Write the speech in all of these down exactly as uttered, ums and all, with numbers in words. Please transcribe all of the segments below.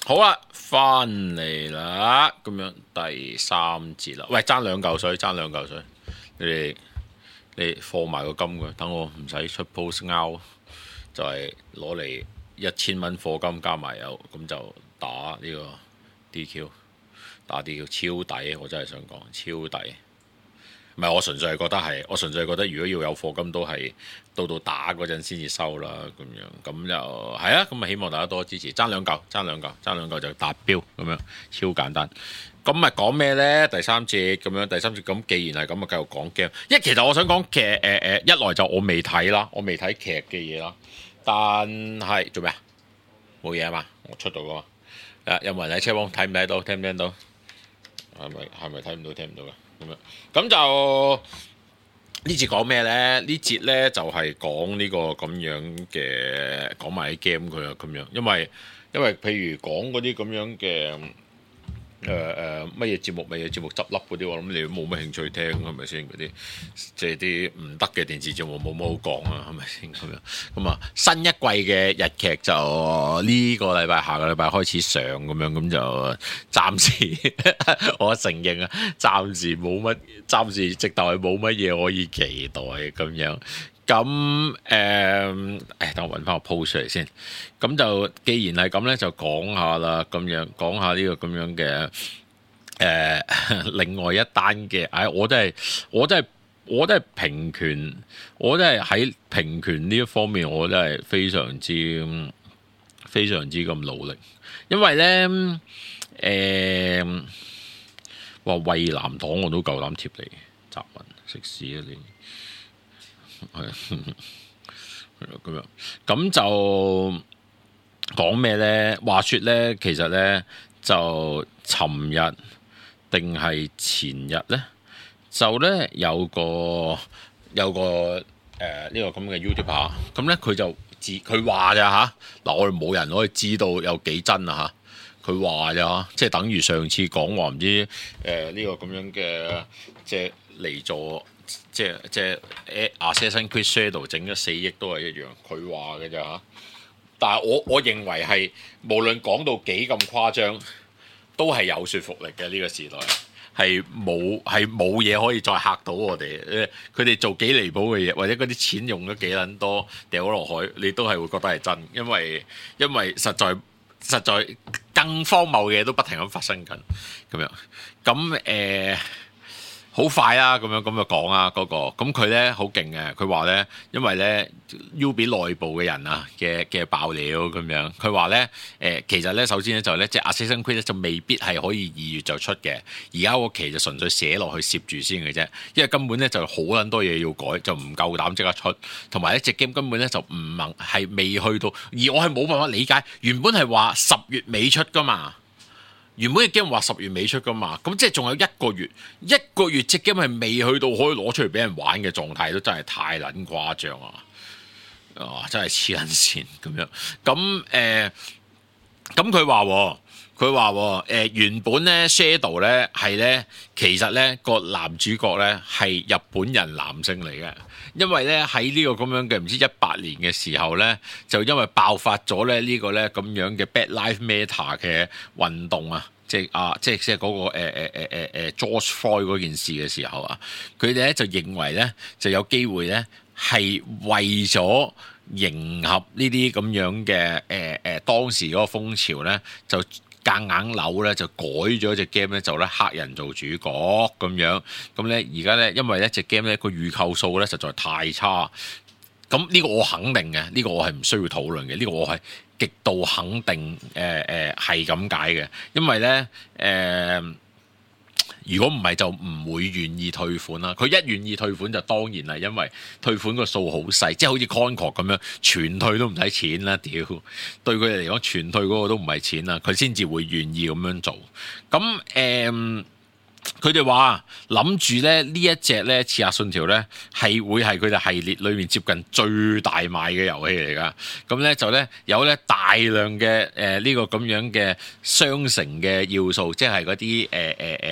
好啦，翻嚟啦，咁樣第三節啦。喂，爭兩嚿水，爭兩嚿水，你哋你放埋個金嘅，等我唔使出 post out，就係攞嚟一千蚊課金加埋油，咁就打呢個 D Q， 打 D Q 超抵，我真係想講超抵。唔係，我純粹係覺得係，我純粹係覺得如果要有課金都係到到打嗰陣先至收啦，咁樣咁就係啊，咁啊希望大家多支持，爭兩嚿，爭兩嚿，爭兩嚿就達標咁樣，超簡單。咁咪講咩呢？第三節咁樣，第三節咁，既然係咁啊，繼續講 game。因為其實我想講劇誒誒，一來就我未睇啦，我未睇劇嘅嘢啦，但係做咩啊？冇嘢啊嘛，我出到噶嘛。誒，有冇人喺車房睇唔睇到？聽唔聽到？係咪係咪睇唔到？聽唔到噶？咁樣，咁就呢節講咩咧？呢節咧就係講呢個咁樣嘅，講埋啲 game 佢啊咁樣，因為因為譬如講嗰啲咁樣嘅誒誒乜嘢節目，乜嘢節目執笠嗰啲，我諗你都冇乜興趣聽，係咪先？嗰啲即係啲唔得嘅電視節目冇乜好講啊，係咪先咁樣？咁啊，新一季嘅日劇就呢個禮拜、下個禮拜開始上咁樣，咁就暫時我承認啊，暫時冇乜，暫時直頭係冇乜嘢可以期待咁樣。咁誒，誒、呃，等我揾翻個 post 出嚟先。咁就既然係咁咧，就講下啦，咁樣講下呢個咁樣嘅誒、呃，另外一單嘅，唉、哎，我都係，我都係，我都係平權，我都係喺平權呢一方面，我都係非常之非常之咁努力，因為咧，誒、呃，話衛藍黨我都夠膽貼你，雜文食屎啊你！係咁樣，咁就講咩咧？話說咧，其實咧就尋日定係前日咧，就咧有個有個誒呢、呃這個咁嘅 YouTuber，咁咧佢就自佢話咋吓？嗱，我哋冇人可以知道有幾真啊吓，佢話咋，即係等於上次講話唔知誒呢、呃這個咁樣嘅即係嚟做。即係即係誒 Assassin's Creed Shadow 整咗四億都係一樣，佢話嘅咋嚇？但係我我認為係無論講到幾咁誇張，都係有說服力嘅呢、這個時代，係冇係冇嘢可以再嚇到我哋。誒，佢哋做幾離譜嘅嘢，或者嗰啲錢用咗幾撚多掉落海，你都係會覺得係真，因為因為實在實在更荒謬嘅嘢都不停咁發生緊咁樣。咁誒。呃好快啊！咁樣咁就講啊，嗰、那個咁佢咧好勁嘅，佢話咧，因為咧 Ubi 內部嘅人啊嘅嘅爆料咁樣，佢話咧誒，其實咧首先咧就咧即係 Assassin's Creed 咧就未必係可以二月就出嘅，而家個期就純粹寫落去攝住先嘅啫，因為根本咧就好撚多嘢要改，就唔夠膽即刻出，同埋一隻 game 根本咧就唔能係未去到，而我係冇辦法理解，原本係話十月尾出噶嘛。原本嘅 game 話十月尾出噶嘛，咁即係仲有一個月，一個月隻 game 係未去到可以攞出嚟俾人玩嘅狀態，都真係太撚誇張啊！啊，真係黐撚線咁樣。咁誒，咁佢話佢話誒原本咧 Shadow 咧係咧，其實咧個男主角咧係日本人男性嚟嘅。因為咧喺呢個咁樣嘅唔知一八年嘅時候咧，就因為爆發咗咧呢個咧咁樣嘅 Black Lives Matter 嘅運動啊，即係啊，即係即係嗰個誒誒誒誒誒 George Floyd 嗰件事嘅時候啊，佢哋咧就認為咧就有機會咧係為咗迎合呢啲咁樣嘅誒誒當時嗰個風潮咧就。夾硬扭咧就改咗隻 game 咧就咧黑人做主角咁樣，咁咧而家咧因為咧隻 game 咧個預購數咧實在太差，咁呢個我肯定嘅，呢、這個我係唔需要討論嘅，呢、這個我係極度肯定誒誒係咁解嘅，因為咧誒。呃如果唔係就唔會願意退款啦。佢一願意退款就當然係因為退款個數好細，即係好似 Concord 咁樣全退都唔使錢啦。屌，對佢哋嚟講全退嗰個都唔係錢啦，佢先至會願意咁樣做。咁誒，佢哋話諗住咧呢一隻咧刺客信條咧係會係佢哋系列裏面接近最大賣嘅遊戲嚟㗎。咁咧就咧有咧大量嘅誒呢個咁樣嘅商城嘅要素，即係嗰啲誒誒誒。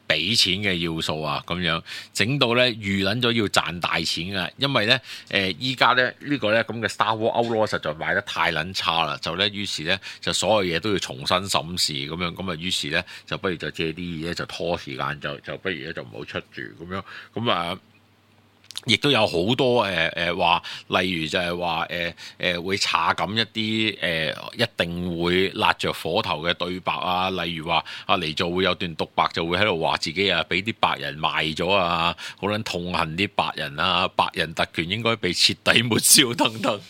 俾錢嘅要素啊，咁樣整到咧預撚咗要賺大錢啊！因為咧誒依家咧呢、這個咧咁嘅 Star Wars Outlaw 實在賣得太撚差啦，就咧於是咧就所有嘢都要重新審視咁樣，咁啊於是咧就不如就借啲嘢就拖時間，就就不如咧就唔好出住咁樣，咁啊亦都有好多誒誒話，例如就係話誒誒會查緊一啲誒、呃、一定會辣着火頭嘅對白啊，例如話阿黎做會有段獨白就會喺度話自己啊俾啲白人賣咗啊，好撚痛恨啲白人啊，白人特權應該被徹底抹消等等。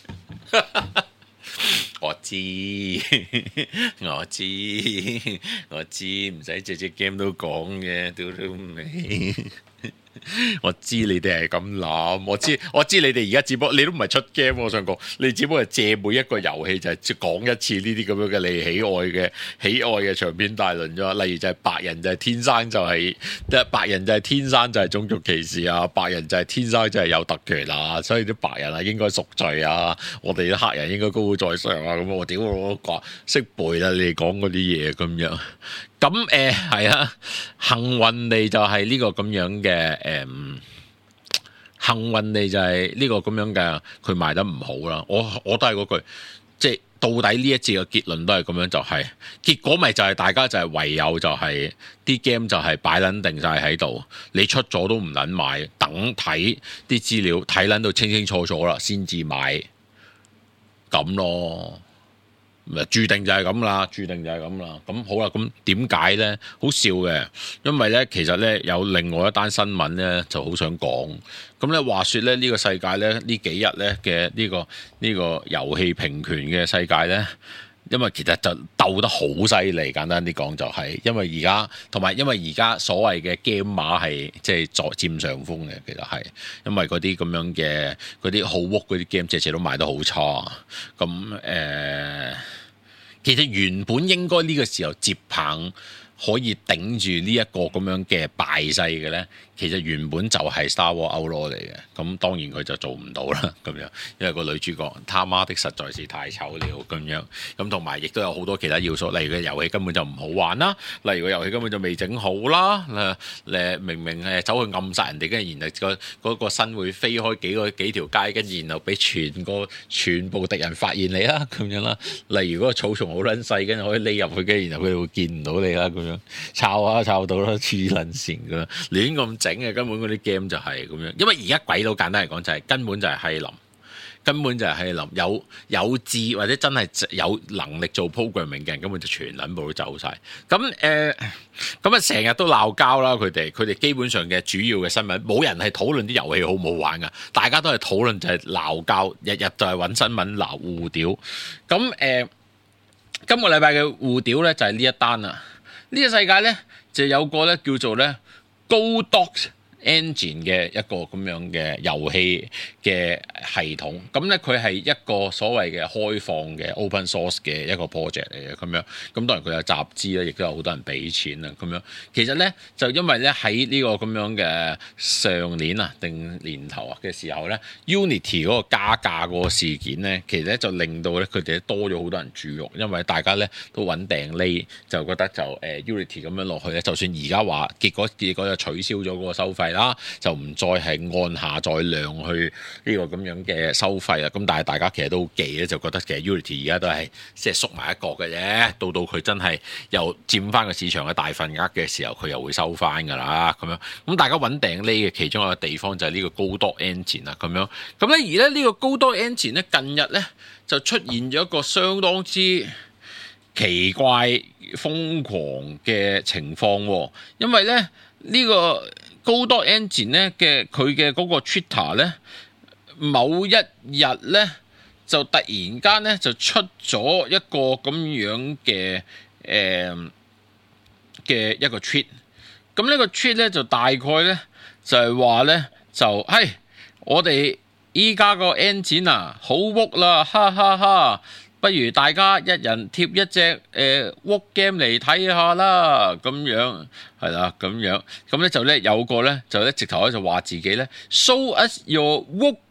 我知我知我知，唔使隻隻 game 都講嘅，屌都未。我知你哋係咁諗，我知我知你哋而家只不過你都唔係出 game，我想講你只不過係借每一個遊戲就係講一次呢啲咁樣嘅你喜愛嘅喜愛嘅長篇大論啫。例如就係白人就係天生就係、是，白人就係天生就係種族歧視啊，白人就係天生就係有特權啊，所以啲白人啊應該贖罪啊，我哋啲黑人應該高高在上啊，咁我屌我講識背啦，你哋講嗰啲嘢咁樣。咁誒係啊，幸運地就係呢個咁樣嘅誒、嗯，幸運地就係呢個咁樣嘅，佢賣得唔好啦。我我都係嗰句，即係到底呢一節嘅結論都係咁樣，就係、是、結果咪就係大家就係唯有就係、是、啲 game 就係擺撚定晒喺度，你出咗都唔撚買，等睇啲資料睇撚到清清楚楚啦，先至買咁咯。注定就係咁啦，注定就係咁啦。咁好啦，咁點解咧？好笑嘅，因為咧其實咧有另外一單新聞咧就好想講。咁咧話說咧呢個世界咧呢幾日咧嘅呢個呢個遊戲平權嘅世界咧，因為其實就鬥得好犀利，簡單啲講就係，因為而家同埋因為而家所謂嘅 game 碼係即係在佔上風嘅，其實係因為嗰啲咁樣嘅嗰啲好屋嗰啲 game 隻隻都賣得好差，咁誒、呃，其實原本應該呢個時候接棒可以頂住呢一個咁樣嘅敗勢嘅咧，其實原本就係 Star Wars Outlaw 嚟嘅，咁當然佢就做唔到啦，咁樣，因為個女主角他媽的實在是太醜了，咁樣，咁同埋亦都有好多其他要素，例如個遊戲根本就唔好玩啦，例如個遊戲根本就未整好啦，誒明明誒走去暗殺人哋，跟住然後個嗰個身會飛開幾個幾條街，跟住然後俾全個全部敵人發現你啦，咁樣啦，例如嗰個草叢好撚細，跟住可以匿入去，跟住然後佢哋會見唔到你啦，咁樣。抄啊抄到啦，黐撚線噶啦，亂咁整嘅，根本嗰啲 game 就係咁樣。因為而家鬼佬簡單嚟講就係、是、根本就係閪林，根本就係閪林。有有志或者真係有能力做 programming 嘅人，根本就全撚部都走晒。咁誒咁啊，成日都鬧交啦，佢哋佢哋基本上嘅主要嘅新聞，冇人係討論啲遊戲好唔好玩噶，大家都係討論就係鬧交，日日就係揾新聞鬧互屌。咁誒、呃，今個禮拜嘅互屌咧就係呢一單啊。呢個世界咧就有個咧叫做咧 GoDock Engine 嘅一個咁樣嘅遊戲嘅系統，咁咧佢係一個所謂嘅開放嘅 open source 嘅一個 project 嚟嘅，咁樣，咁當然佢有集資啦，亦都有好多人俾錢啦，咁樣。其實咧就因為咧喺呢個咁樣嘅上年啊定年頭啊嘅時候咧 ，Unity 嗰個加價嗰個事件咧，其實咧就令到咧佢哋多咗好多人注目，因為大家咧都揾訂呢，就覺得就誒、呃、Unity 咁樣落去咧，就算而家話結果結果就取消咗嗰個收費啦，就唔再係按下載量去呢個咁樣嘅收費啦。咁但係大家其實都好忌咧，就覺得其實 Unity 而家都係即係縮埋一角嘅啫。到到佢真係又佔翻個市場嘅大份額嘅時候，佢又會收翻㗎啦。咁樣咁大家揾訂呢嘅其中一個地方就係呢個 GoDock Engine 啦。咁樣咁咧而咧呢個 GoDock Engine 咧近日咧就出現咗一個相當之奇怪瘋狂嘅情況，因為咧呢、呢個GoDock Engine 咧嘅佢嘅嗰個 Twitter 咧，某一日咧就突然間咧就出咗一個咁樣嘅誒嘅一個 tweet，咁呢個 tweet 咧就大概咧就係話咧就係我哋依家個 engine 啊好屋啦，哈哈哈！不如大家一人貼一隻誒 Woke game 嚟睇下啦，咁樣係啦，咁樣咁咧就咧有個咧就咧直頭咧就話自己咧 show us your Woke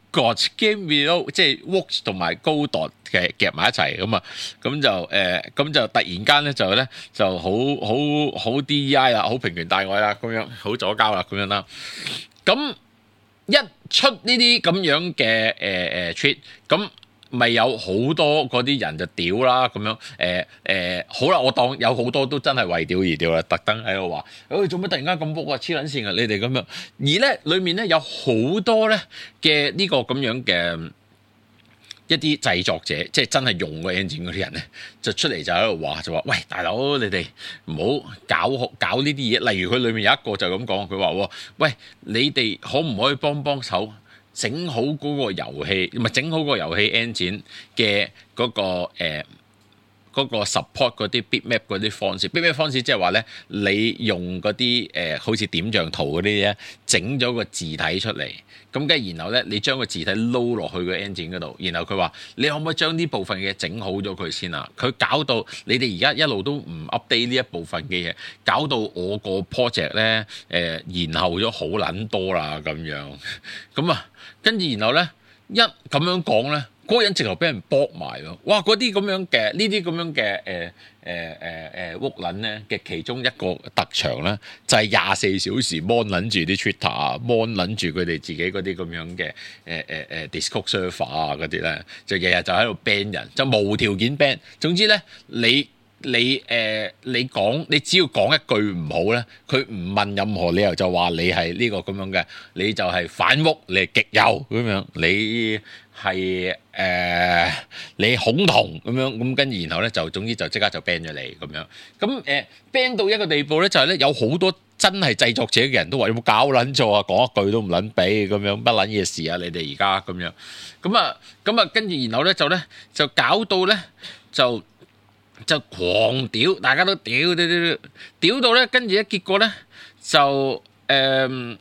God's Game Below 即係 Watch 同埋 Godot 嘅夾埋一齊咁啊，咁就誒咁、呃、就突然間咧就咧就好好好 D E I 啦，好平權大愛啦，咁樣好左膠啦，咁樣啦。咁一出呢啲咁樣嘅誒誒 tweet，咁咪有好多嗰啲人就屌啦，咁樣誒誒、呃呃、好啦，我當有好多都真係為屌而屌啦，特登喺度話，誒做乜突然間咁卜啊，黐撚線啊你哋咁樣，而咧裡面咧有好多咧嘅呢個咁樣嘅一啲製作者，即係真係用個 engine 嗰啲人咧，就出嚟就喺度話就話，喂大佬你哋唔好搞搞呢啲嘢，例如佢裡面有一個就咁講，佢話喂你哋可唔可以幫幫手？整好嗰個遊戲，唔係整好個遊戲 engine 嘅嗰個誒嗰、呃嗰個 support 嗰啲 bitmap 嗰啲方式 bitmap 方式即係話咧，你用嗰啲誒好似點像圖嗰啲咧，整咗個字體出嚟，咁跟住然後咧，你將個字體撈落去個 engine 嗰度，然後佢話你可唔可以將呢部分嘅嘢整好咗佢先啊？佢搞到你哋而家一路都唔 update 呢一部分嘅嘢，搞到我個 project 咧誒延後咗好撚多啦咁樣，咁啊〜跟住然後咧，一咁樣講咧，嗰、那個人直頭俾人駁埋喎！哇，嗰啲咁樣嘅呢啲咁樣嘅誒誒誒誒屋撚咧嘅其中一個特長咧，就係廿四小時 mon 撚住啲 Twitter 啊 mon 撚住佢哋自己嗰啲咁樣嘅誒誒誒 Discord server 啊嗰啲咧，就日日就喺度 ban 人，就無條件 ban。總之咧，你。你誒、呃、你講你只要講一句唔好咧，佢唔問任何理由就話你係呢個咁樣嘅，你就係反屋，你係極右咁樣，你係誒、呃、你恐同咁樣，咁跟住然後咧就總之就即刻就 ban 咗你咁樣，咁誒 ban 到一個地步咧就係、是、咧有好多真係製作者嘅人都話有冇搞撚錯啊，講一句都唔撚俾咁樣，乜撚嘢事啊你哋而家咁樣，咁啊咁啊跟住然後咧就咧就搞到咧就。就狂屌，大家都屌屌屌屌到咧，跟住咧結果咧就誒、呃、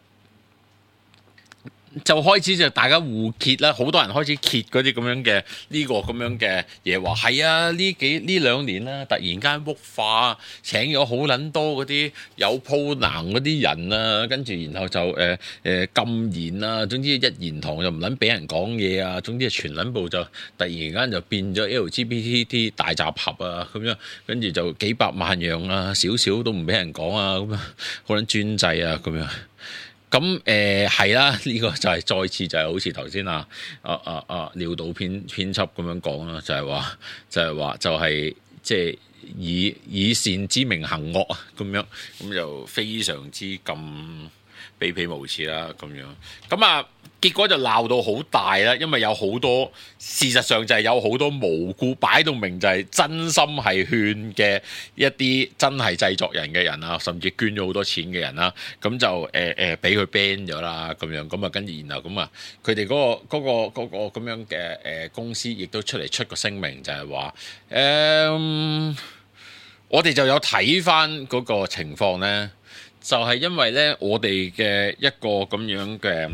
就開始就大家互揭啦，好多人開始揭嗰啲咁樣嘅呢、這個咁樣嘅嘢，話係啊呢幾呢兩年啦，突然間屋化請咗好撚多嗰啲有鋪能嗰啲人啊，跟住然後就誒誒、呃呃、禁言啊，總之一言堂就唔撚俾人講嘢啊，總之全撚部就突然間就變咗 L G B T 大集合啊咁樣，跟住就幾百萬樣啊，少少都唔俾人講啊，咁樣好撚專制啊咁樣。咁誒係啦，呢、這個就係再次就係好似頭先啊啊啊啊廖導編編輯咁樣講啦，就係、是、話就係、是、話就係即係以以善之名行惡啊咁樣，咁就非常之咁卑鄙無恥啦咁樣，咁啊結果就鬧到好大啦，因為有好多事實上就係有好多無辜擺到明就係真心係勸嘅一啲真係製作人嘅人啊，甚至捐咗好多錢嘅人啦，咁就誒誒俾佢 ban 咗啦咁樣，咁啊跟住然後咁啊佢哋嗰個嗰、嗰個嗰、嗰個咁樣嘅誒、呃、公司亦都出嚟出個聲明就係話誒我哋就有睇翻嗰個情況咧，就係、是、因為咧我哋嘅一個咁樣嘅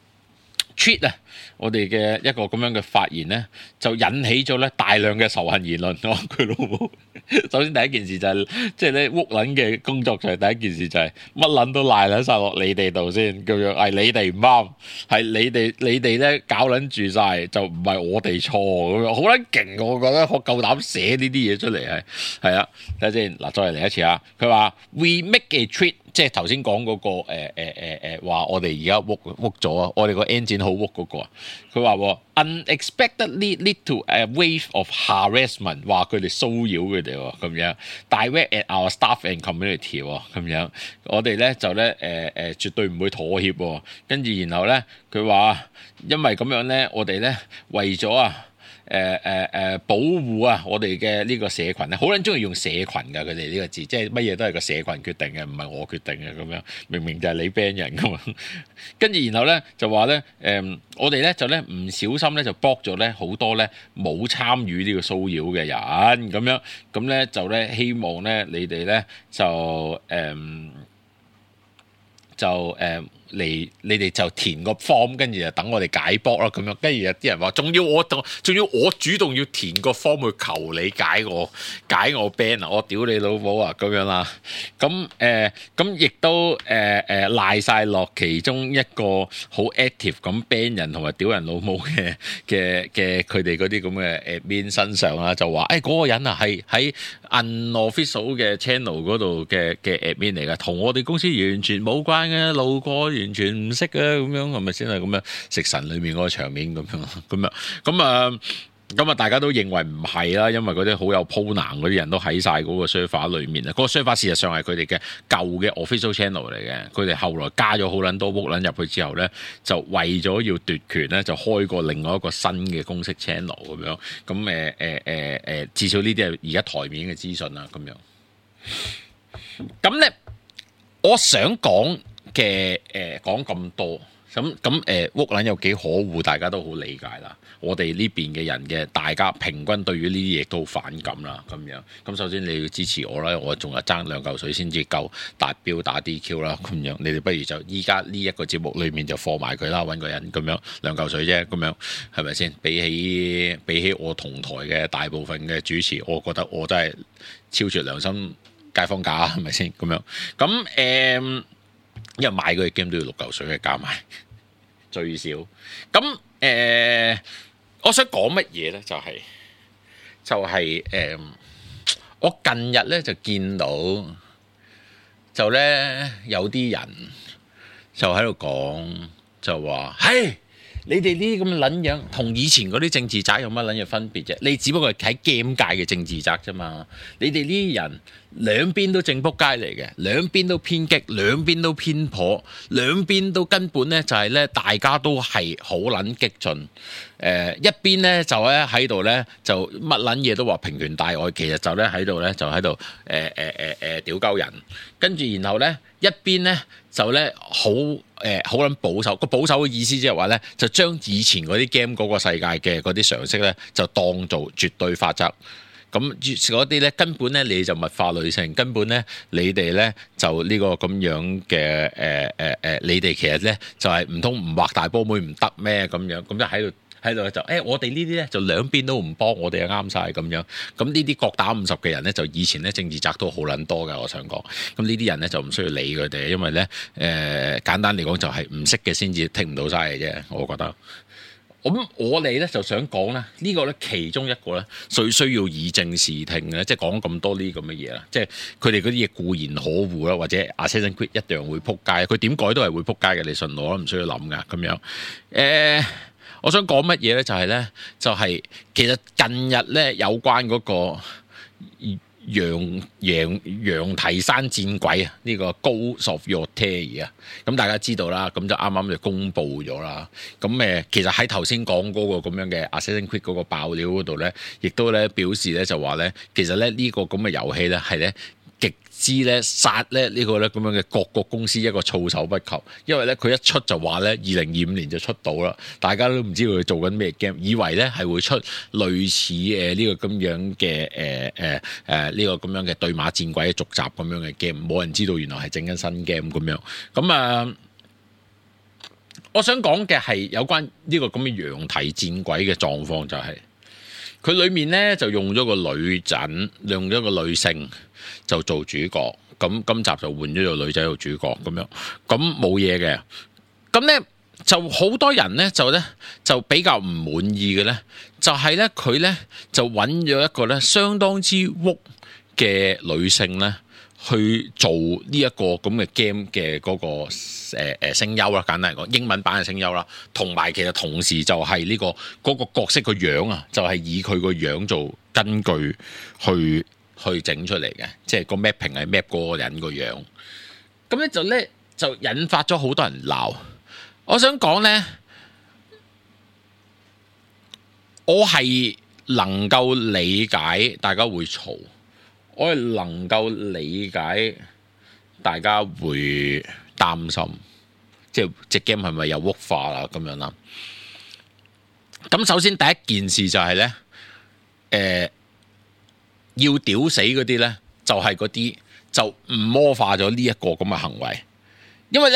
tweet 啊，我哋嘅一個咁樣嘅發言咧，就引起咗咧大量嘅仇恨言論。我佢老母，首先第一件事就係、是，即係咧屋撚嘅工作上第一件事就係乜撚都賴撚晒落你哋度先，咁樣係你哋唔啱，係你哋你哋咧搞撚住晒，就唔係我哋錯咁樣，好撚勁我覺得，我夠膽寫呢啲嘢出嚟係係啊，睇下先嗱，再嚟一次啊，佢話 We make a tweet。即係頭先講嗰個誒誒誒誒話，我哋而家屋屋咗啊，我哋個 engine 好屋嗰個啊，佢話 unexpectedly lead to a wave of harassment， 話佢哋騷擾佢哋喎咁樣 direct at our staff and community 喎咁樣，我哋咧就咧誒誒絕對唔會妥協喎，跟住然後咧佢話因為咁樣咧，我哋咧為咗啊。誒誒誒保護啊！我哋嘅呢個社群咧，好撚中意用社群㗎，佢哋呢個字，即係乜嘢都係個社群決定嘅，唔係我決定嘅咁樣。明明就係你 ban 人㗎嘛。跟住然後咧就話咧誒，我哋咧就咧唔小心咧就 block 咗咧好多咧冇參與呢個騷擾嘅人咁樣，咁咧就咧希望咧你哋咧就誒。嗯就誒、呃， 嚟，你哋就填個 form， 跟住就等我哋解卜啦咁樣。跟住有啲人話，仲要我仲要我主動要填個 form 去求你解我解我 ban 啊！我屌你老母啊咁樣啦。咁誒咁亦都誒誒賴晒落其中一個好 active 咁 ban 人同埋屌人老母嘅嘅嘅佢哋嗰啲咁嘅 admin 身上啦，就話誒嗰個人啊係喺 unofficial 嘅 channel 嗰度嘅嘅 admin 嚟㗎，同我哋公司完全冇關嘅，路過完全唔識嘅咁樣，係咪先係咁樣食神裏面嗰個場面咁樣咁樣咁啊？咁啊，大家都認為唔係啦，因為嗰啲好有鋪難嗰啲人都喺晒嗰個 server 裏面啊。嗰、嗰個 server 事實上係佢哋嘅舊嘅 official channel 嚟嘅，佢哋後來加咗好撚多屋撚入去之後咧，就為咗要奪權咧，就開過另外一個新嘅公式 channel 咁樣。咁誒誒誒誒，至少呢啲係而家台面嘅資訊啦，咁樣。咁咧，我想講嘅誒講咁多。咁咁誒屋撚有幾可惡，大家都好理解啦。我哋呢邊嘅人嘅大家平均對於呢啲嘢都好反感啦，咁樣。咁首先你要支持我啦，我仲係爭兩嚿水先至夠達標打 D Q 啦，咁樣。你哋不如就依家呢一個節目裏面就放埋佢啦，揾個人咁樣兩嚿水啫，咁樣係咪先？比起比起我同台嘅大部分嘅主持，我覺得我真係超絕良心街坊價，係咪先？咁樣咁誒、嗯，因為買嗰隻 game 都要六嚿水嘅加埋。最少咁誒、呃，我想講乜嘢咧？就係、是、就係、是、誒、呃，我近日咧就見到就咧有啲人就喺度講，就話：嘿，你哋呢啲咁嘅撚樣，同以前嗰啲政治宅有乜撚嘢分別啫？你只不過係喺 game 界嘅政治宅啫嘛。你哋呢啲人兩邊都正仆街嚟嘅，兩邊都偏激，兩邊都偏頗，兩邊都根本咧就係咧，大家都係好撚激進。誒、呃、一邊咧就咧喺度咧就乜撚嘢都話平權大愛，其實就咧喺度咧就喺度誒誒誒誒屌鳩人，跟住然後咧一邊咧就咧好誒好撚保守。個保守嘅意思即係話咧，就將以前嗰啲 game 嗰個世界嘅嗰啲常識咧，就當做絕對法則。咁嗰啲咧根本咧你就物化女性，根本咧你哋咧就呢個咁樣嘅誒誒誒，你哋其實咧就係唔通唔畫大波妹唔得咩咁樣？咁就喺度喺度就誒、欸，我哋呢啲咧就兩邊都唔幫，我哋就啱晒咁樣。咁呢啲各打五十嘅人咧，就以前咧政治宅都好撚多㗎，我想講。咁呢啲人咧就唔需要理佢哋，因為咧誒、呃、簡單嚟講就係唔識嘅先至聽唔到晒嘅啫，我覺得。咁我哋咧就想講咧，呢個咧其中一個咧最需要以正視聽嘅，即係講咁多呢啲咁嘅嘢啦。即係佢哋嗰啲嘢固然可惡啦，或者 Assassin's Creed 一樣會撲街，佢點改都係會撲街嘅，你信我啦，唔需要諗噶咁樣。誒、呃，我想講乜嘢咧？就係、是、咧，就係、是、其實近日咧有關嗰、那個。羊羊羊蹄山戰鬼啊！呢、這個 Ghost of Yotei 啊，咁大家知道啦，咁就啱啱就公布咗啦。咁誒，其實喺頭先講嗰個咁樣嘅 Assassin's Creed 嗰個爆料嗰度咧，亦都咧表示咧就話咧，其實咧呢個咁嘅遊戲咧係咧極之咧殺咧呢個咧咁樣嘅各個公司一個措手不及，因為咧佢一出就話咧二零二五年就出到啦，大家都唔知佢做緊咩 game，以為咧係會出類似誒呢個咁樣嘅誒誒誒呢個咁樣嘅對馬戰鬼嘅續集咁樣嘅 game，冇人知道原來係整緊新 game 咁樣。咁啊，我想講嘅係有關呢個咁嘅羊蹄戰鬼嘅狀況，就係、是、佢裏面咧就用咗個女人，用咗個女性。就做主角，咁今集就換咗個女仔做主角咁樣，咁冇嘢嘅。咁咧就好多人咧就咧就比較唔滿意嘅咧，就係咧佢咧就揾咗一個咧相當之烏嘅女性咧去做呢一個咁嘅 game 嘅嗰個誒誒聲優啦，簡單嚟講英文版嘅聲優啦，同埋其實同時就係呢個嗰個角色個樣啊，就係以佢個樣做根據去。去整出嚟嘅，即係個 mapping 係 map 嗰個人個樣，咁咧就咧就引發咗好多人鬧。我想講咧，我係能夠理解大家會嘈，我係能夠理解大家會擔心，即係隻 game 係咪有污化啦咁樣啦。咁首先第一件事就係、是、咧，誒、呃。要屌死嗰啲咧，就係嗰啲就唔魔化咗呢一個咁嘅行為，因為咧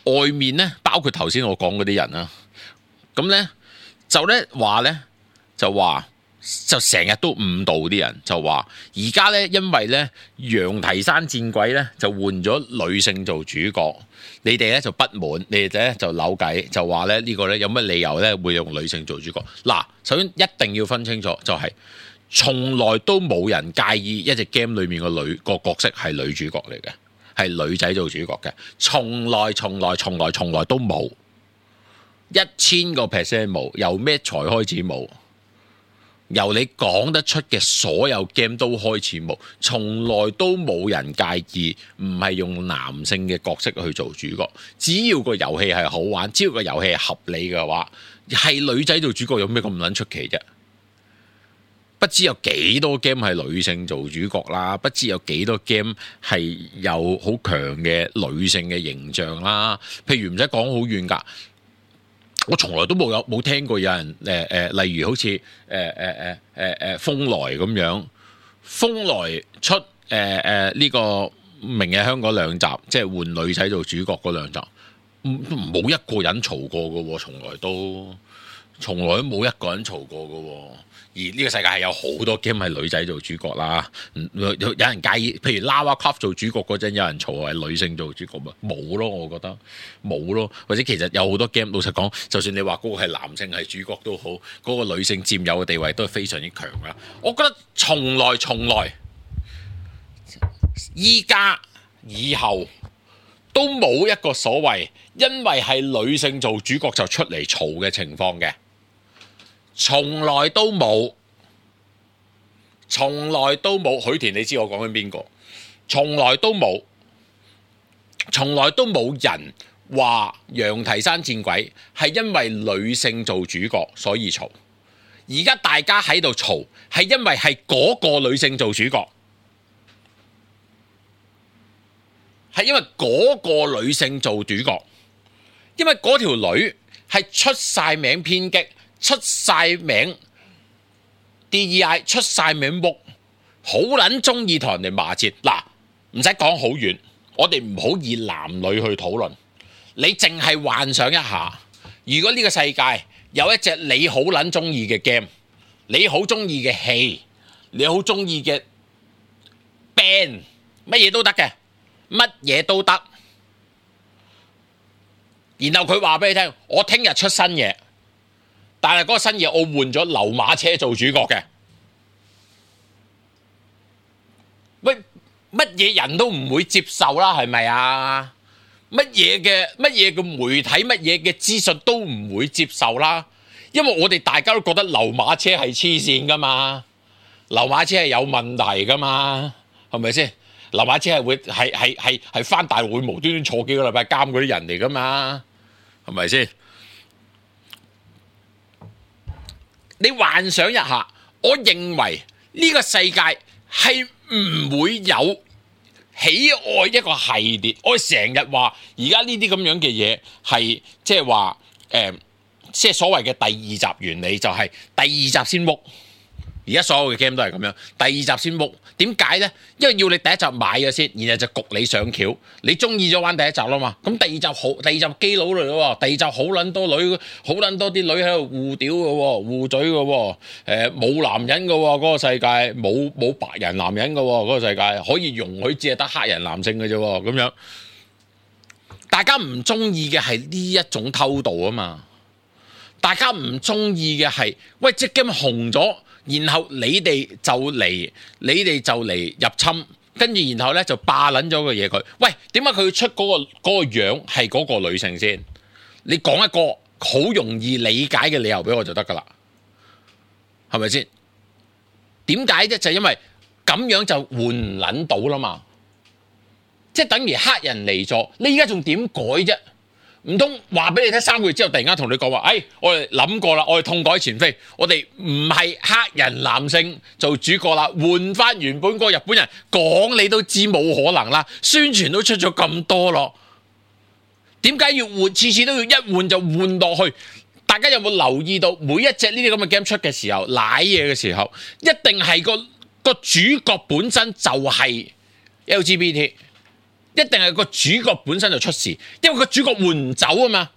外面咧，包括頭先我講嗰啲人啦，咁咧就咧話咧就話就成日都誤導啲人，就話而家咧因為咧羊蹄山戰鬼咧就換咗女性做主角，你哋咧就不滿，你哋咧就扭計，就話咧呢個咧有乜理由咧會用女性做主角？嗱，首先一定要分清楚，就係從來都冇人介意一隻 game 裏面個女個角色係女主角嚟嘅。係女仔做主角嘅，從來從來從來從來都冇，一千個 percent 冇，由咩才開始冇，由你講得出嘅所有 game 都開始冇，從來都冇人介意，唔係用男性嘅角色去做主角，只要個遊戲係好玩，只要個遊戲係合理嘅話，係女仔做主角有咩咁撚出奇啫？不知有幾多 game 係女性做主角啦，不知有幾多 game 係有好強嘅女性嘅形象啦。譬如唔使講好遠㗎，我從來都冇有冇聽過有人誒誒、呃，例如好似誒誒誒誒誒風來咁樣，風來出誒誒呢個明日香港兩集，即係換女仔做主角嗰兩集，冇一個人嘈過㗎喎，從來都從來都冇一個人嘈過㗎喎。而呢個世界係有好多 game 係女仔做主角啦，有有人介意，譬如 Lara Croft 做主角嗰陣，有人嘈係女性做主角嘛？冇咯，我覺得冇咯。或者其實有好多 game，老實講，就算你話嗰個係男性係主角都好，嗰個女性佔有嘅地位都係非常之強啦。我覺得從來從來，依家以後都冇一個所謂因為係女性做主角就出嚟嘈嘅情況嘅。從來都冇，從來都冇。許田，你知我講緊邊個？從來都冇，從來都冇人話羊蹄山戰鬼係因為女性做主角所以嘈。而家大家喺度嘈，係因為係嗰個女性做主角，係因為嗰個女性做主角，因為嗰條女係出晒名偏激。出晒名 D E I 出晒名屋，好撚中意同人哋罵戰。嗱，唔使講好遠，我哋唔好以男女去討論。你淨係幻想一下，如果呢個世界有一隻你好撚中意嘅 game， 你好中意嘅戲，你好中意嘅 band， 乜嘢都得嘅，乜嘢都得。然後佢話俾你聽，我聽日出新嘢。但係嗰個新嘢我換咗流馬車做主角嘅，喂，乜嘢人都唔會接受啦，係咪啊？乜嘢嘅乜嘢嘅媒體，乜嘢嘅資訊都唔會接受啦，因為我哋大家都覺得流馬車係黐線噶嘛，流馬車係有問題噶嘛，係咪先？流馬車係會係係係係返大陸會無端端坐幾個禮拜監嗰啲人嚟噶嘛，係咪先？你幻想一下，我認為呢個世界係唔會有喜愛一個系列。我成日話而家呢啲咁樣嘅嘢係即係話誒，即係所謂嘅第二集原理，就係第二集先屋。而家所有嘅 game 都係咁樣，第二集先屋。點解呢？因為要你第一集買咗先，然後就焗你上橋。你中意咗玩第一集啦嘛，咁第二集好，第二集基佬嚟咯喎，第二集好撚多女，好撚多啲女喺度互屌嘅喎，互嘴嘅喎，誒冇男人嘅喎，嗰個世界冇冇白人男人嘅喎，嗰個世界可以容許只係得黑人男性嘅啫喎，咁樣大家唔中意嘅係呢一種偷渡啊嘛，大家唔中意嘅係喂隻 game 紅咗。然後你哋就嚟，你哋就嚟入侵，跟住然後咧就霸撚咗個嘢佢。喂，點解佢要出嗰個嗰個樣係嗰個女性先？你講一個好容易理解嘅理由俾我就得噶啦，係咪先？點解啫？就係因為咁樣就換唔撚到啦嘛，即係等於黑人嚟咗，你而家仲點改啫？唔通話俾你聽三個月之後突然間同你講話，哎，我哋諗過啦，我哋痛改前非，我哋唔係黑人男性做主角啦，換翻原本嗰個日本人，講你都知冇可能啦，宣傳都出咗咁多咯，點解要換？次次都要一換就換落去？大家有冇留意到每一隻呢啲咁嘅 game 出嘅時候，瀨嘢嘅時候，一定係個個主角本身就係 L G B T。 一定係個主角本身就出事，因為個主角換唔走啊嘛，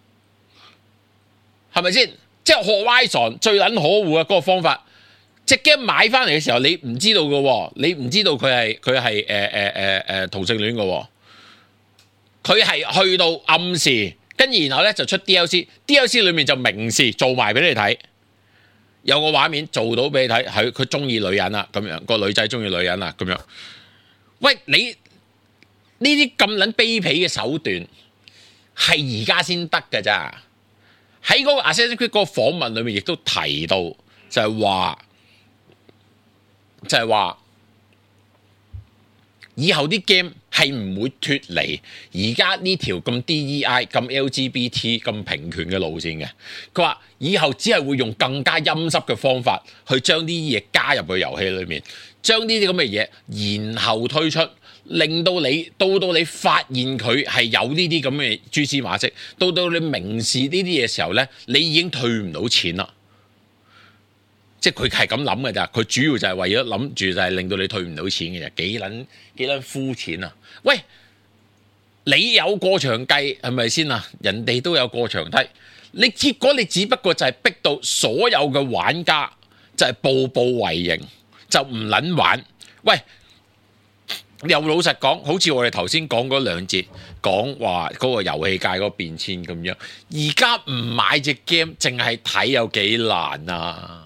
係咪先？即係 Horizon 最撚可惡嘅嗰個方法，隻 game 買翻嚟嘅時候你唔知道嘅喎，你唔知道佢係佢係誒誒誒誒同性戀嘅喎，佢係去到暗示，跟住然後咧就出 D L C，D L C 裏面就明示做埋俾你睇，有個畫面做到俾你睇，係佢中意女人啦咁樣，個女仔中意女人啦咁樣。喂，你呢啲咁撚卑鄙嘅手段係而家先得㗎咋？喺嗰個 Assassin's Creed 嗰個訪問裏面，亦都提到就係話，就係話以後啲 game 係唔會脫離而家呢條咁 D E I、咁 L G B T、咁平權嘅路線嘅。佢話以後只係會用更加陰濕嘅方法去將啲嘢加入去遊戲裏面，將呢啲咁嘅嘢然後推出。令到你到到你發現佢係有呢啲咁嘅蛛絲馬跡，到到你明示呢啲嘢時候咧，你已經退唔到錢啦。即係佢係咁諗嘅咋，佢主要就係為咗諗住就係令到你退唔到錢嘅啫，幾撚幾撚膚淺啊！喂，你有過牆計係咪先啊？人哋都有過牆梯，你結果你只不過就係逼到所有嘅玩家就係步步為營，就唔撚玩。喂！又老實講，好似我哋頭先講嗰兩節講話嗰個遊戲界嗰個變遷咁樣，而家唔買隻 game，淨係睇有幾難啊？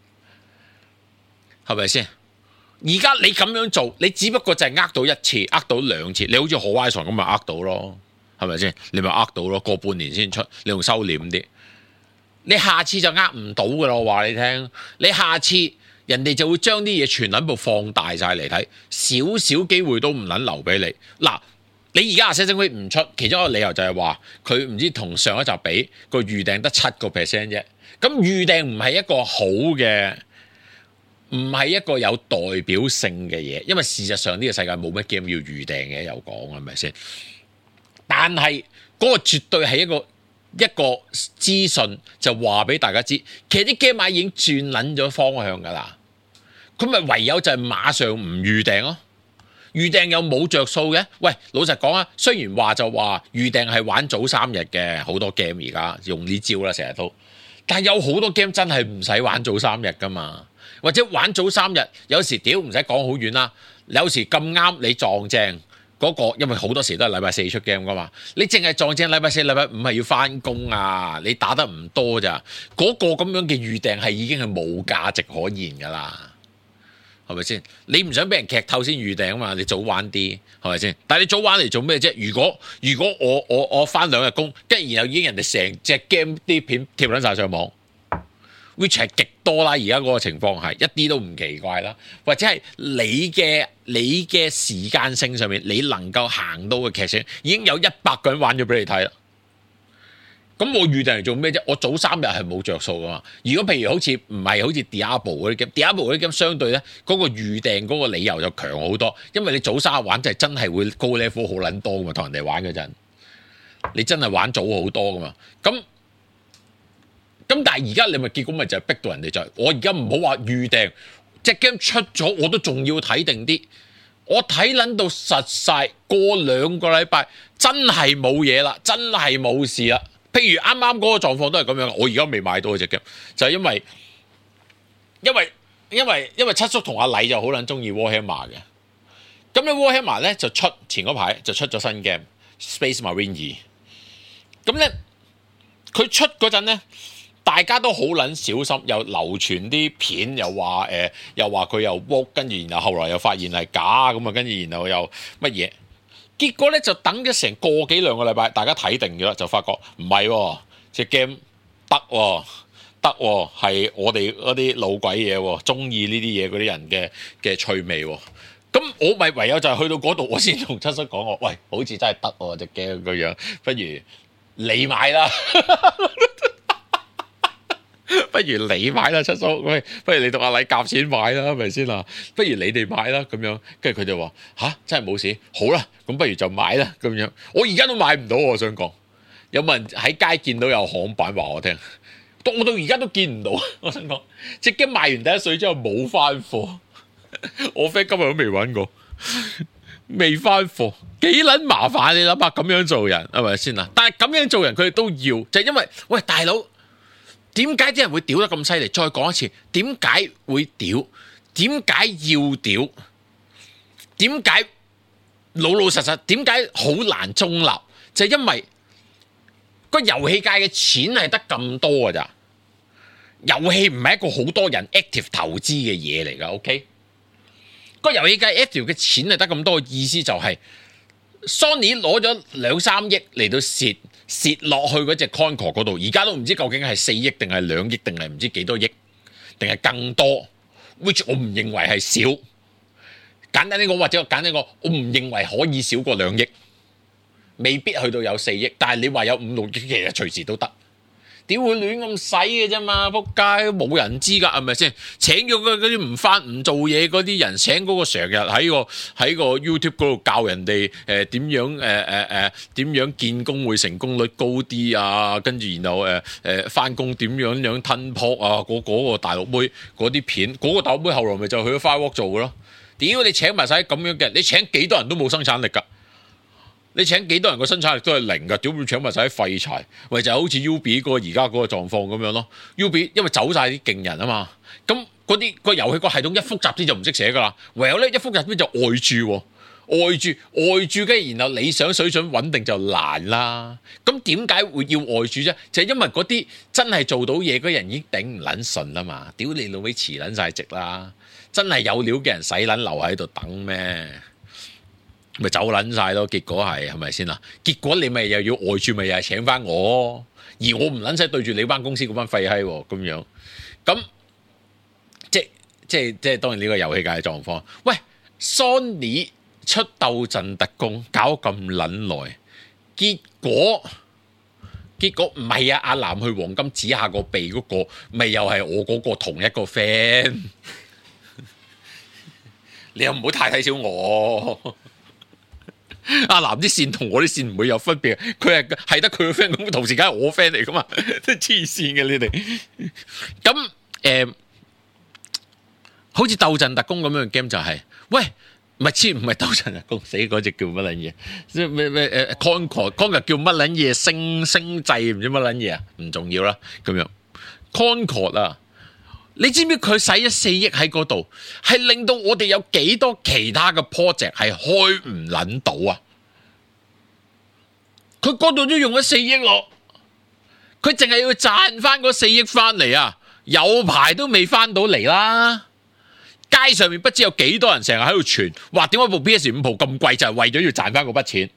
係咪先？而家你咁樣做，你只不過就係呃到一次，呃到兩次，你好似 Horizon 咁咪呃到咯，係咪先？你咪呃到咯，過半年先出，你用收斂啲，你下次就呃唔到噶啦！我話你聽，你下次。人哋就會將啲嘢全撚部放大晒嚟睇，少少機會都唔撚留俾你。嗱，你而家 Assassin's Creed 唔出，其中一個理由就係話佢唔知同上一集比個預訂得七個 percent 啫。咁預訂唔係一個好嘅，唔係一個有代表性嘅嘢，因為事實上呢個世界冇乜 game 要預訂嘅，有講係咪先？但係嗰個絕對係一個。一個資訊就話俾大家知，其實啲 game 買已經轉撚咗方向㗎啦。佢咪唯有就係馬上唔預訂咯。預訂有冇着數嘅？喂，老實講啊，雖然話就話預訂係玩早三日嘅，好多 game 而家用呢招啦，成日都。但係有好多 game 真係唔使玩早三日㗎嘛，或者玩早三日，有時屌唔使講好遠啦，有時咁啱你撞正。嗰、那個，因為好多時都係禮拜四出 game 噶嘛，你淨係撞正禮拜四、禮拜五係要翻工啊，你打得唔多咋？嗰、那個咁樣嘅預訂係已經係冇價值可言噶啦，係咪先？你唔想俾人劇透先預訂啊嘛？你早玩啲係咪先？但係你早玩嚟做咩啫？如果如果我我我翻兩日工，跟住然後已經人哋成隻 game 啲片貼撚晒上網。which 係極多啦，而家嗰個情況係一啲都唔奇怪啦，或者係你嘅你嘅時間性上面，你能夠行到嘅劇情已經有一百個人玩咗俾你睇啦。咁我預定嚟做咩啫？我早三日係冇着數噶嘛。如果譬如好似唔係好似 Diablo 嗰啲 game，Diablo 嗰啲 game 相對咧嗰個預訂嗰個理由就強好多，因為你早三日玩就係真係會高 level 好撚多噶嘛，同人哋玩嗰陣，你真係玩早好多噶嘛。咁咁但係而家你咪結果咪就係逼到人哋就係，我而家唔好話預訂，隻 game 出咗我都仲要睇定啲，我睇撚到實晒，過兩個禮拜真係冇嘢啦，真係冇事啦。譬如啱啱嗰個狀況都係咁樣，我而家未買到隻 game，就係因為因為因為因為七叔同阿禮就好撚中意 Warhammer 嘅，咁咧 Warhammer 咧就出前嗰排就出咗新 game Space Marine 二，咁咧佢出嗰陣咧。大家都好撚小心，又流傳啲片，又話誒、呃，又話佢又 work， 跟住然後後來又發現係假咁啊，跟住然後又乜嘢？結果咧就等咗成個幾兩個禮拜，大家睇定咗啦，就發覺唔係喎，隻 game 得喎，得喎，係我哋嗰啲老鬼嘢喎，中意呢啲嘢嗰啲人嘅嘅趣味喎。咁我咪唯有就係去到嗰度，我先同七叔講我，喂，好似真係得喎隻 game 個樣，不如你買啦。不如你買啦，七叔，喂，不如你同阿禮夾錢買啦，係咪先啊？不如你哋買啦，咁樣，跟住佢哋話吓，真係冇事，好啦，咁不如就買啦，咁樣。我而家都買唔到，我想講，有冇人喺街見到有行版話我聽？到我到而家都見唔到，我想講，隻 game 賣完第一水之後冇翻貨，我 friend 今日都未揾過， 未翻貨，幾撚麻煩你諗下咁樣做人係咪先啊？但係咁樣做人佢哋都要，就係因為喂大佬，點解啲人會屌得咁犀利？再講一次，點解會屌？點解要屌？點解老老實實？點解好難中立？就係因為個遊戲界嘅錢係得咁多㗎咋？遊戲唔係一個好多人 active 投資嘅嘢嚟㗎 ，OK？個遊戲界 active 嘅錢係得咁多，意思就係 Sony 攞咗兩三億嚟到蝕蝕落去嗰隻 Concord 嗰度，而家都唔知究竟係四億定係兩億定係唔知幾多億，定係更多 ，which 我唔認為係少。簡單啲講，或者簡單啲講，我唔認為可以少過兩億，未必去到有四億，但係你話有五六億，其實隨時都得。點會亂咁使嘅啫嘛？仆街冇人知㗎，係咪先？請咗嗰啲唔返唔做嘢嗰啲人，請嗰個成日喺個喺個 YouTube 嗰度教人哋誒點樣誒誒誒點樣建工會成功率高啲啊？跟住然後誒誒返工點樣樣吞撲啊？嗰、嗰、嗰個大陸妹嗰啲片，嗰、嗰個大陸妹後來咪就去咗 Firework 做嘅咯。屌你請埋晒咁樣嘅人，你請幾多人都冇生產力㗎。你請幾多人個生產力都係零㗎，屌會請埋晒啲廢柴，咪就係好似 Ubi 個而家嗰個狀況咁樣咯。Ubi 因為走晒啲勁人啊嘛，咁嗰啲個遊戲個系統一複雜啲就唔識寫㗎啦，唯有咧一複雜啲就外注，外注外注嘅，然後理想水準穩定就難啦。咁點解會要外注啫？就係因為嗰啲真係做到嘢嗰人已經頂唔撚順啦嘛，屌你老味遲撚晒職啦，真係有料嘅人使撚留喺度等咩？咪走撚晒咯，結果係係咪先啊？結果你咪又要外注，咪又係請翻我，而我唔撚使對住你班公司嗰班廢閪喎，咁樣咁即即即當然呢個遊戲界嘅狀況。喂 ，Sony 出鬥陣特工搞咁撚耐，結果結果唔係啊！阿南去黃金指下個鼻嗰、嗰個，咪又係我嗰個同一個 friend。你又唔好太睇小我。阿南啲線同我啲線唔會有分別，佢係係得佢個 friend 咁，同時梗係我 friend 嚟噶嘛，都黐線嘅你哋。咁誒，好似鬥陣特工咁樣嘅 game 就係、是，喂，唔係黐唔係鬥陣特工，死嗰隻叫乜撚嘢？即係咩咩誒 Concord，Concord 叫乜撚嘢？星星際唔知乜撚嘢啊？唔重要啦，咁樣 Concord 啊！你知唔知佢使咗四億喺嗰度，係令到我哋有幾多其他嘅 project 係開唔撚到啊？佢嗰度都用咗四億咯，佢淨係要賺翻嗰四億翻嚟啊！有排都未翻到嚟啦。街上面不知有幾多人成日喺度傳，話點解部 P S 五 Pro 咁貴，就係為咗要賺翻嗰筆錢。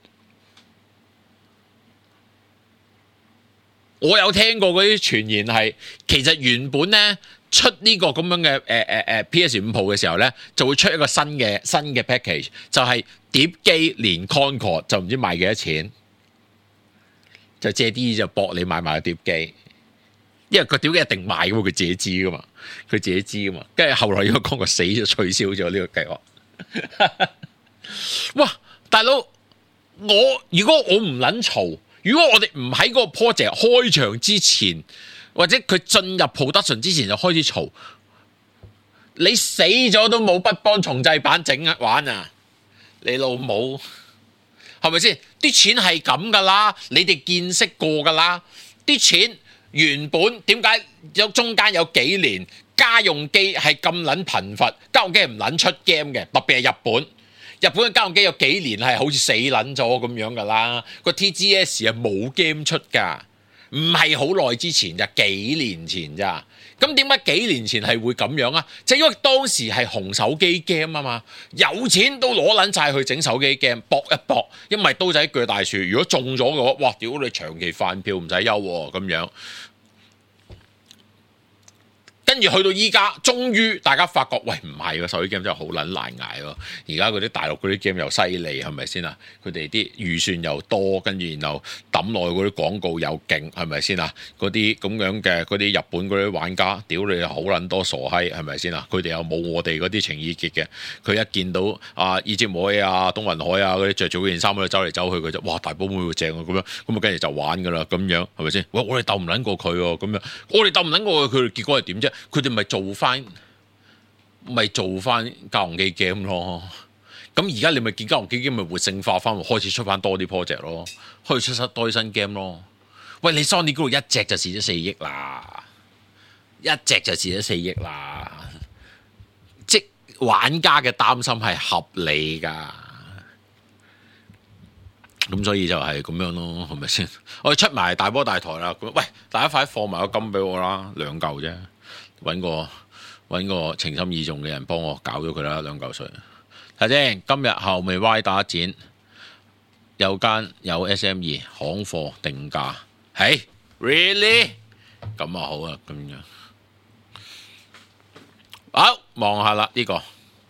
我有聽過嗰啲傳言係，其實原本咧。出呢個咁樣嘅誒誒誒 P S 五 Pro 嘅時候咧，就會出一個新嘅新嘅 package，就係碟機連 Concord 就唔知賣幾多錢，就借啲就搏你買埋個碟機，因為個碟機一定賣嘅嘛，佢自己知噶嘛，佢自己知噶嘛，跟住後來因為 Concord 死咗，取消咗呢個計劃。哇，大佬，我如果我唔撚嘈，如果我哋唔喺個 project 開場之前。或者佢進入 production 之前就開始嘈，你死咗都冇不幫重製版整啊玩啊！你老母係咪先？啲錢係咁噶啦，你哋見識過噶啦。啲錢原本點解有中間有幾年家用機係咁撚頻繁，家用機係唔撚出 game 嘅，特別係日本。日本嘅家用機有幾年係好似死撚咗咁樣噶啦，個 T G S 係冇 game 出噶。唔係好耐之前咋，幾年前咋？咁點解幾年前係會咁樣啊？就係因為當時係紅手機 game 啊嘛，有錢都攞撚晒去整手機 game，搏一搏，因為刀仔鋸大樹。如果中咗嘅話，哇！屌你長期飯票唔使憂喎，咁樣。跟住去到依家，終於大家發覺，喂唔係喎，手機 game 真係好撚難捱喎。而家嗰啲大陸嗰啲 game 又犀利，係咪先啊？佢哋啲預算又多，跟住然後抌落去嗰啲廣告又勁，係咪先啊？嗰啲咁樣嘅嗰啲日本嗰啲玩家，屌你好撚多傻閪，係咪先啊？佢哋又冇我哋嗰啲情意結嘅，佢一見到啊伊之舞啊、東雲海啊嗰啲着住嗰件衫喺度走嚟走去，佢就哇大寶妹會正啊咁樣，咁啊跟住就玩噶啦咁樣，係咪先？喂，我哋鬥唔撚過佢喎，咁樣我哋鬥唔撚過佢，佢結果係點啫？佢哋咪做翻，咪做翻家用機 game 咯。 咁而家你咪見家雄基金咪活性化翻，開始出翻多啲 project 咯，可以出出多啲新 game 咯。喂，你 Sony 嗰度一隻就蝕咗四億啦，一隻就蝕咗四億啦，即玩家嘅擔心係合理㗎。咁所以就係咁樣咯，係咪先？我哋出埋大波大台啦，喂，大家快啲放埋個金俾我啦，兩嚿啫，揾個揾個情深意重嘅人幫我搞咗佢啦，兩嚿水。睇先，今日後尾 Y 打展有間有 S M 二行貨定價，係 really 咁啊好啊，咁樣好望下啦，呢、這個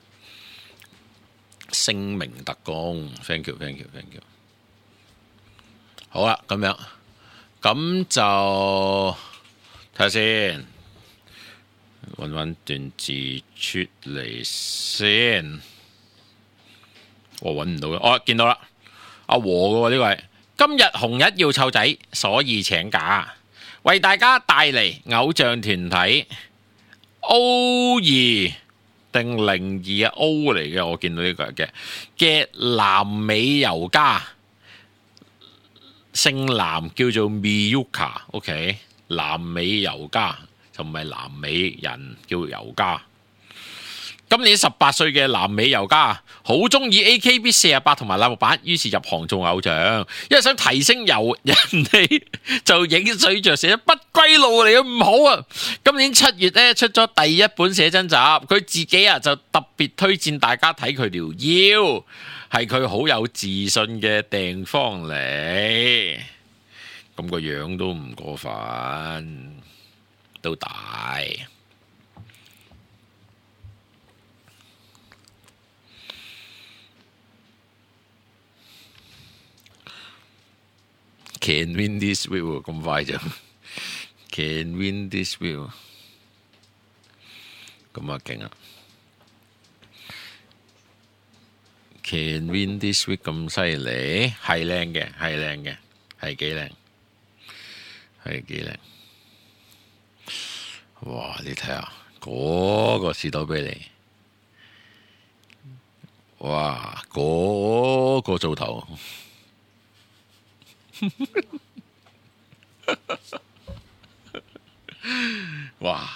聲明特工 ，thank you，thank you，thank you。好啦，咁樣咁就睇下先，揾揾段字出嚟先。我揾唔到嘅，哦，見到啦，阿和嘅喎呢個係今日紅日要湊仔，所以請假，為大家帶嚟偶像團體 O 二定零二啊 O 嚟嘅，我見到呢個嘅嘅南美遊家。姓南叫做 Miyuka，OK， 南美遊家就唔係南美人，叫遊家。今年十八歲嘅南美遊家好中意 A K B 四十八同埋欄目版，於是入行做偶像，因為想提升遊人哋就影水著寫不歸路嚟嘅唔好啊！今年七月咧出咗第一本寫真集，佢自己啊就特別推薦大家睇佢條腰。係佢好有自信嘅地方嚟，咁個樣都唔過分，都大。Can win this will 咁快就 Can win this will 咁啊勁啊！Can win this week 咁犀利，係靚嘅，係靚嘅，係幾靚，係幾靚。哇！你睇下嗰個士多啤梨，哇！嗰個做頭，哇！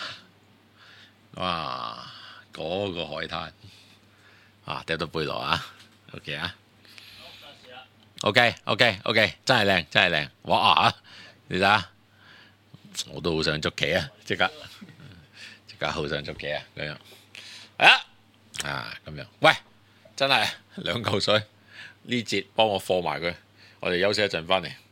哇！嗰個海灘。啊！掉到背囊啊 ，OK 啊 ，OK OK OK， 真係靚，真係靚，哇啊！你睇下，我都好想捉棋啊，即刻，即刻好想捉棋啊，咁樣，係啊，啊咁樣，喂，真係兩嚿水呢節幫我放埋佢，我哋休息一陣翻嚟。